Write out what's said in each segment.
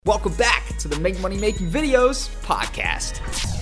Welcome back to the Make Money Making Videos podcast.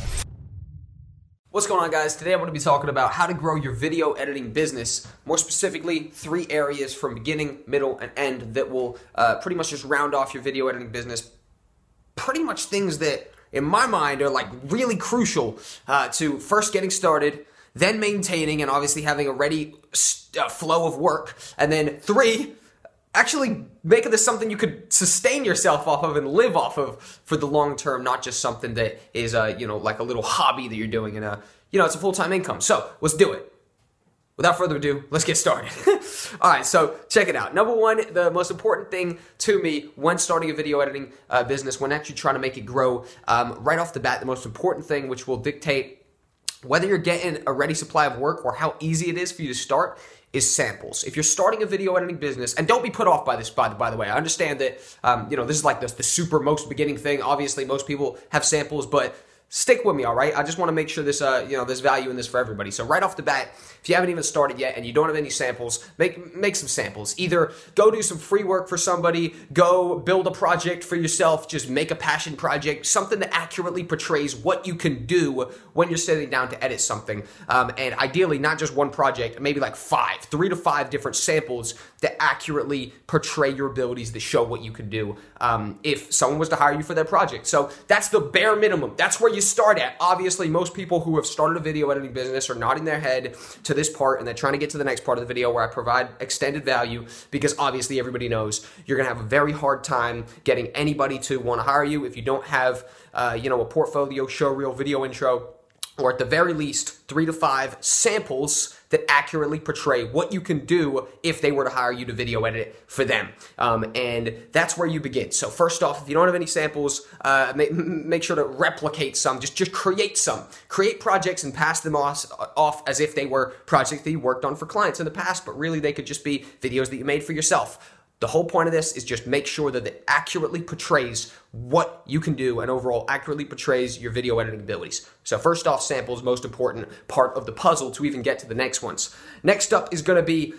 What's going on, guys? Today I'm going to be talking about how to grow your video editing business. More specifically, 3 areas from beginning, middle, and end that will pretty much just round off your video editing business. Pretty much things that, in my mind, are like really crucial to first getting started, then maintaining and obviously having a ready flow of work, and then 3, actually making this something you could sustain yourself off of and live off of for the long term, not just something that is, like a little hobby that you're doing and, it's a full-time income. So let's do it. Without further ado, let's get started. All right, so check it out. Number 1, the most important thing to me when starting a video editing business, when actually trying to make it grow, right off the bat, the most important thing, which will dictate whether you're getting a ready supply of work or how easy it is for you to start, is samples. If you're starting a video editing business, and don't be put off by this, by the way, I understand that, this is like the super most beginning thing. Obviously, most people have samples, but stick with me, all right? I just want to make sure this, there's value in this for everybody. So right off the bat, if you haven't even started yet and you don't have any samples, make some samples. Either go do some free work for somebody, go build a project for yourself, just make a passion project, something that accurately portrays what you can do when you're sitting down to edit something. And ideally, not just one project, maybe like 3 to 5 different samples that accurately portray your abilities that show what you can do if someone was to hire you for their project. So that's the bare minimum. That's where you start at. Obviously, most people who have started a video editing business are nodding their head to this part and they're trying to get to the next part of the video where I provide extended value, because obviously everybody knows you're going to have a very hard time getting anybody to want to hire you if you don't have a portfolio, showreel, video intro, or at the very least 3 to 5 samples that accurately portray what you can do if they were to hire you to video edit it for them. And that's where you begin. So first off, if you don't have any samples, make sure to replicate some. Just create some. Create projects and pass them off as if they were projects that you worked on for clients in the past, but really they could just be videos that you made for yourself. The whole point of this is just make sure that it accurately portrays what you can do and overall accurately portrays your video editing abilities. So first off, samples, most important part of the puzzle to even get to the next ones. Next up is going to be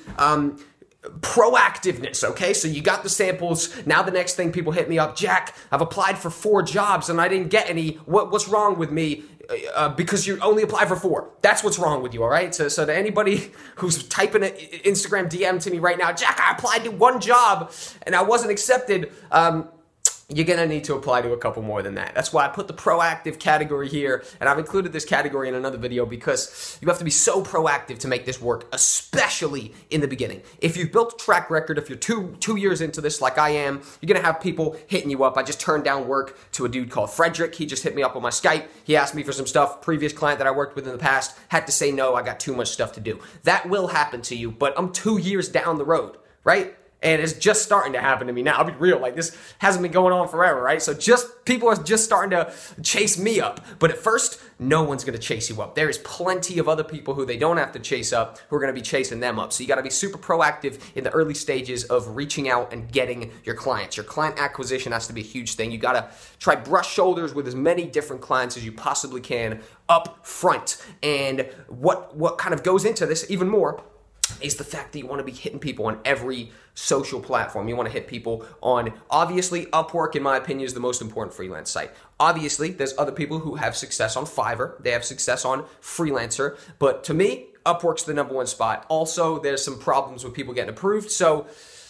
proactiveness, okay? So you got the samples. Now the next thing, people hit me up, Jack, I've applied for 4 jobs and I didn't get any. What's wrong with me? Because you only apply for 4. That's what's wrong with you, all right? So to anybody who's typing an Instagram DM to me right now, Jack, I applied to 1 job and I wasn't accepted. You're going to need to apply to a couple more than that. That's why I put the proactive category here, and I've included this category in another video because you have to be so proactive to make this work, especially in the beginning. If you've built a track record, if you're two years into this like I am, you're going to have people hitting you up. I just turned down work to a dude called Frederick. He just hit me up on my Skype. He asked me for some stuff. Previous client that I worked with in the past had to say no. I got too much stuff to do. That will happen to you, but I'm 2 years down the road, right? And it's just starting to happen to me now. I'll be real. Like, this hasn't been going on forever, right? So people are just starting to chase me up. But at first, no one's going to chase you up. There is plenty of other people who they don't have to chase up who are going to be chasing them up. So you got to be super proactive in the early stages of reaching out and getting your clients. Your client acquisition has to be a huge thing. You got to try brush shoulders with as many different clients as you possibly can up front. And what kind of goes into this even more is the fact that you want to be hitting people on every social platform. You want to hit people on, obviously, Upwork, in my opinion, is the most important freelance site. Obviously, there's other people who have success on Fiverr. They have success on Freelancer. But to me, Upwork's the number 1 spot. Also, there's some problems with people getting approved. So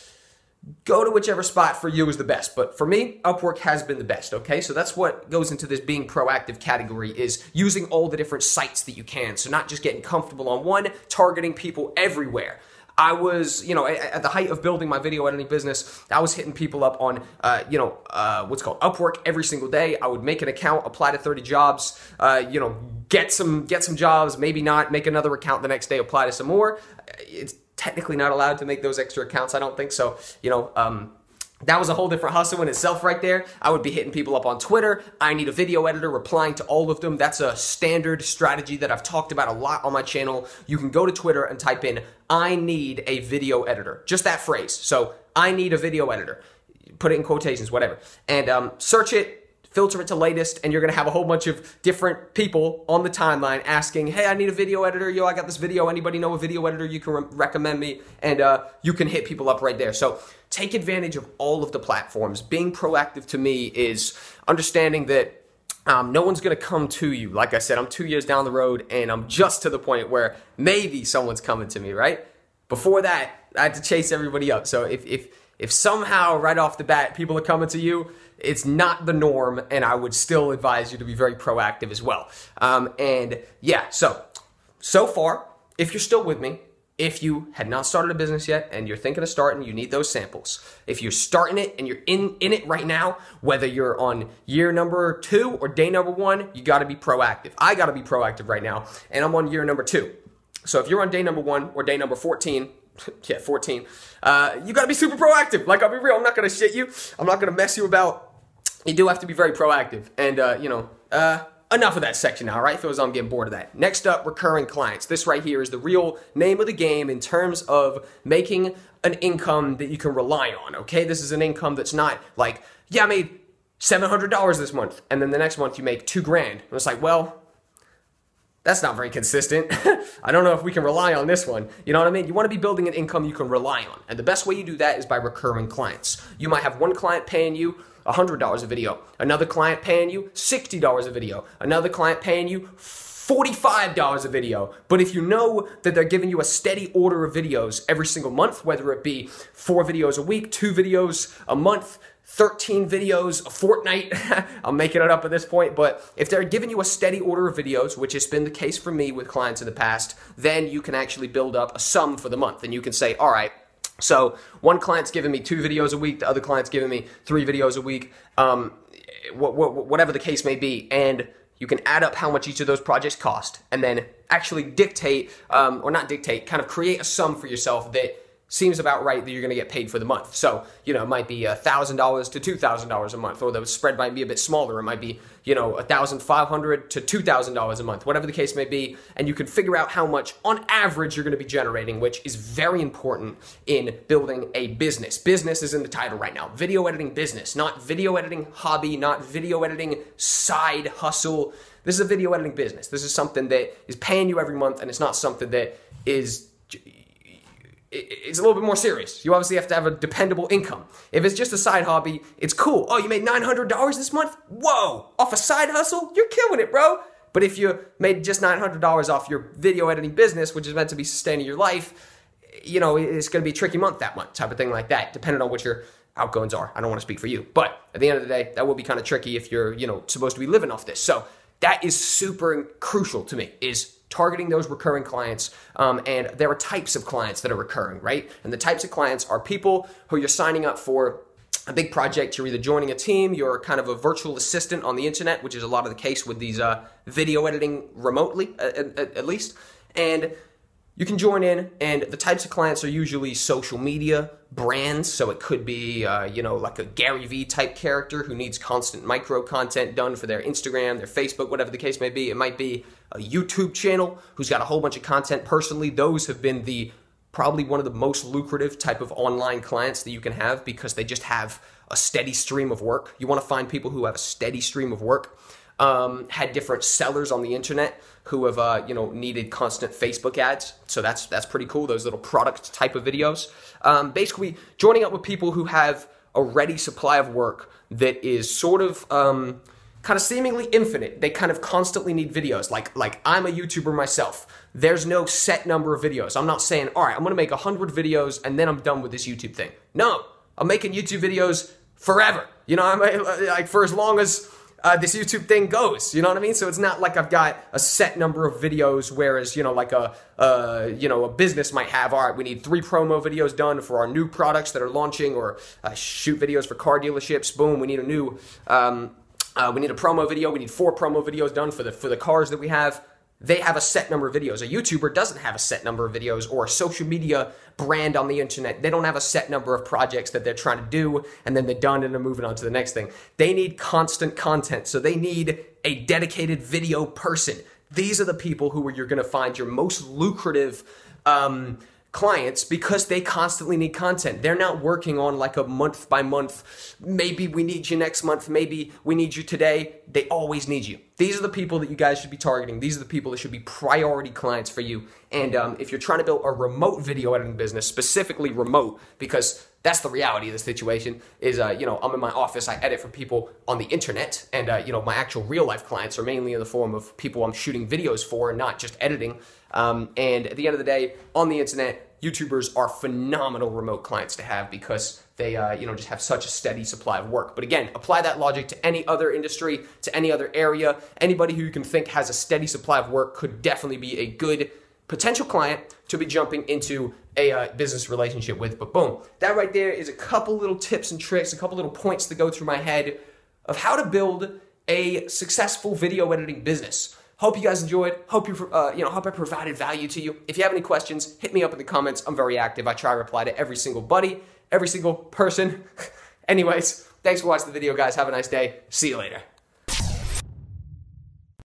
go to whichever spot for you is the best. But for me, Upwork has been the best, okay? So that's what goes into this being proactive category, is using all the different sites that you can. So not just getting comfortable on one, targeting people everywhere. I was, at the height of building my video editing business, I was hitting people up on, what's called Upwork every single day. I would make an account, apply to 30 jobs, get some jobs, maybe not, make another account the next day, apply to some more. It's technically not allowed to make those extra accounts, I don't think so. That was a whole different hustle in itself right there. I would be hitting people up on Twitter. I need a video editor, replying to all of them. That's a standard strategy that I've talked about a lot on my channel. You can go to Twitter and type in, I need a video editor. Just that phrase. So, I need a video editor. Put it in quotations, whatever. And search it, filter it to latest, and you're going to have a whole bunch of different people on the timeline asking, hey, I need a video editor. Yo, I got this video. Anybody know a video editor you can recommend me? And you can hit people up right there. So take advantage of all of the platforms. Being proactive to me is understanding that no one's going to come to you. Like I said, I'm 2 years down the road and I'm just to the point where maybe someone's coming to me, right? Before that, I had to chase everybody up. So if somehow right off the bat people are coming to you, it's not the norm, and I would still advise you to be very proactive as well. So far, if you're still with me, if you had not started a business yet and you're thinking of starting, you need those samples. If you're starting it and you're in it right now, whether you're on year number 2 or day number 1, you got to be proactive. I got to be proactive right now, and I'm on year number 2. So if you're on day number 1 or day number 14, 14, you got to be super proactive. Like, I'll be real, I'm not going to shit you. I'm not going to mess you about. You do have to be very proactive. And, enough of that section now, right? Feels I'm getting bored of that. Next up, recurring clients. This right here is the real name of the game in terms of making an income that you can rely on, okay? This is an income that's not like, I made $700 this month, and then the next month you make $2,000. And it's like, well, that's not very consistent. I don't know if we can rely on this one. You know what I mean? You want to be building an income you can rely on. And the best way you do that is by recurring clients. You might have one client paying you $100 a video, another client paying you $60 a video, another client paying you $45 a video. But if you know that they're giving you a steady order of videos every single month, whether it be 4 videos a week, 2 videos a month, 13 videos a fortnight, I'm making it up at this point, but if they're giving you a steady order of videos, which has been the case for me with clients in the past, then you can actually build up a sum for the month. And you can say, all right, so one client's giving me 2 videos a week, the other client's giving me 3 videos a week, whatever the case may be, and you can add up how much each of those projects cost, and then actually dictate, kind of create a sum for yourself that seems about right that you're going to get paid for the month. So, it might be $1,000 to $2,000 a month, or the spread might be a bit smaller. It might be, $1,500 to $2,000 a month, whatever the case may be. And you can figure out how much on average you're going to be generating, which is very important in building a business. Business is in the title right now. Video editing business, not video editing hobby, not video editing side hustle. This is a video editing business. This is something that is paying you every month, and it's not something that is... It's a little bit more serious. You obviously have to have a dependable income. If it's just a side hobby, it's cool. Oh, you made $900 this month? Whoa! Off a side hustle? You're killing it, bro. But if you made just $900 off your video editing business, which is meant to be sustaining your life, it's going to be a tricky month that month, type of thing like that, depending on what your outgoings are. I don't want to speak for you. But at the end of the day, that will be kind of tricky if you're, supposed to be living off this. So that is super crucial to me, is targeting those recurring clients, and there are types of clients that are recurring, right? And the types of clients are people who you're signing up for a big project. You're either joining a team, you're kind of a virtual assistant on the internet, which is a lot of the case with these video editing remotely, at least. And you can join in, and the types of clients are usually social media brands. So it could be, like a Gary Vee type character who needs constant micro content done for their Instagram, their Facebook, whatever the case may be. It might be a YouTube channel who's got a whole bunch of content. Personally, those have been probably one of the most lucrative type of online clients that you can have, because they just have a steady stream of work. You want to find people who have a steady stream of work. Had different sellers on the internet who have, needed constant Facebook ads. So that's pretty cool, those little product type of videos. Basically, joining up with people who have a ready supply of work that is sort of kind of seemingly infinite. They kind of constantly need videos. Like I'm a YouTuber myself. There's no set number of videos. I'm not saying, all right, I'm going to make 100 videos and then I'm done with this YouTube thing. No, I'm making YouTube videos forever. I'm like for as long as this YouTube thing goes, you know what I mean? So it's not like I've got a set number of videos, whereas, like a business might have, all right, we need 3 promo videos done for our new products that are launching, or shoot videos for car dealerships. Boom, we need a new, we need a promo video. We need 4 promo videos done for the cars that we have. They have a set number of videos. A YouTuber doesn't have a set number of videos, or a social media brand on the internet. They don't have a set number of projects that they're trying to do, and then they're done and they're moving on to the next thing. They need constant content, so they need a dedicated video person. These are the people who you're going to find your most lucrative clients, because they constantly need content. They're not working on like a month by month, maybe we need you next month, maybe we need you today. They always need you. These are the people that you guys should be targeting. These are the people that should be priority clients for you. And if you're trying to build a remote video editing business, specifically remote, because that's the reality of the situation, is, I'm in my office, I edit for people on the internet, and, my actual real life clients are mainly in the form of people I'm shooting videos for and not just editing. And at the end of the day, on the internet, YouTubers are phenomenal remote clients to have because they, just have such a steady supply of work. But again, apply that logic to any other industry, to any other area. Anybody who you can think has a steady supply of work could definitely be a good potential client to be jumping into a business relationship with. But boom, that right there is a couple little tips and tricks, a couple little points to go through my head of how to build a successful video editing business. Hope you guys enjoyed. Hope hope I provided value to you. If you have any questions, hit me up in the comments. I'm very active. I try to reply to every single buddy, every single person. Anyways, thanks for watching the video, guys. Have a nice day. See you later.